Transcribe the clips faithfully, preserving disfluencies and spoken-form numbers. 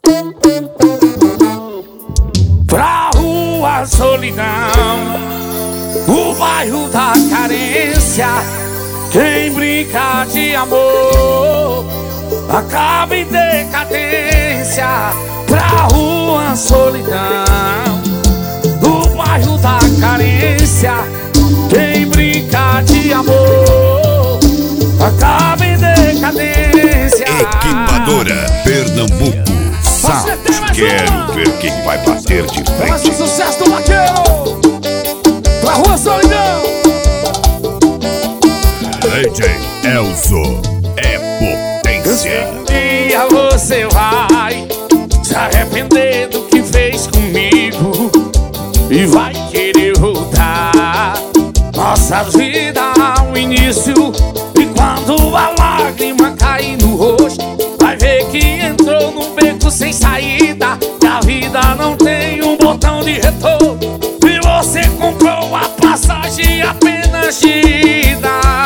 Pra rua solidão, o bairro da carência. Quem brinca de amor acaba em decadência. Pra rua solidão, o bairro da carência. Quem brinca de amor acaba em decadência. Equipadora Pernambuco Sound. Quero ver quem vai bater de frente. Mas o sucesso do vaqueiro pra rua solidão. D J Elzo é potência. Um dia você vai se arrepender do que fez comigo e vai querer voltar nossas vidas ao início. E quando a lágrima cair no rosto, vai ver que entrou num beco sem saída, que a vida não tem um botão de retorno, e você comprou a passagem apenas de ida.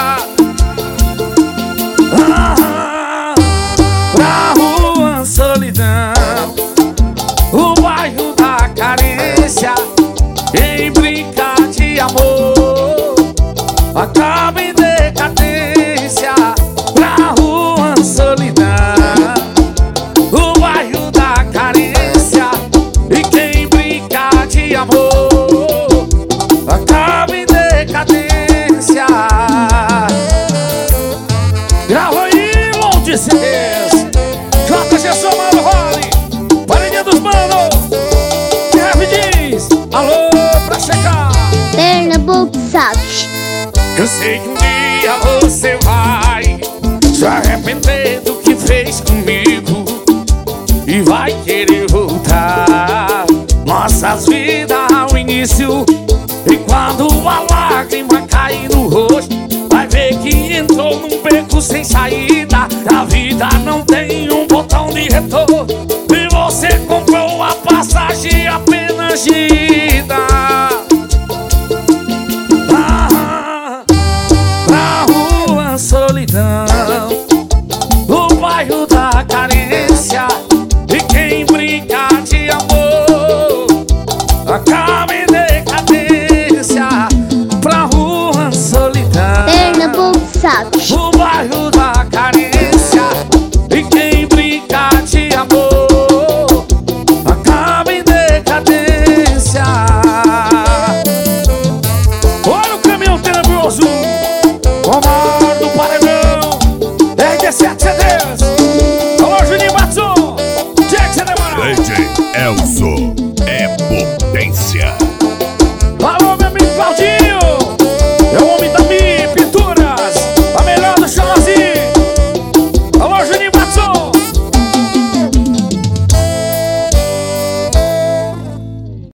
Ah, pra rua solidão, o bairro da carência. Quem brinca de amor acaba em decadência. Pra rua solidão, o bairro da carência. E quem brinca de amor acaba em decadência. Grava aí, Monte Cedês, J G Somando Role, Parinha dos Manos, Kevin diz, alô pra checar Pernambuco Sound. Eu sei que um dia você vai se arrepender do que fez comigo e vai querer voltar nossas vidas ao início. E quando a lágrima cair no rosto, vai ver que entrou num beco sem saída. A vida não tem um botão de retorno, e você comprou a passagem apenas de ida. Ah, pra rua solidão, o bairro da carência. E quem brinca de amor acaba em decadência. Pra rua solidão, Pernambuco Sound. o bairro da carência. E quem brinca de amor acaba em decadência. Olha o caminhão tenebroso, Omar do Paredão, R D sete C Ds. Alô, Juninho Batson, Jack C D Moral. D J Elzo é potência.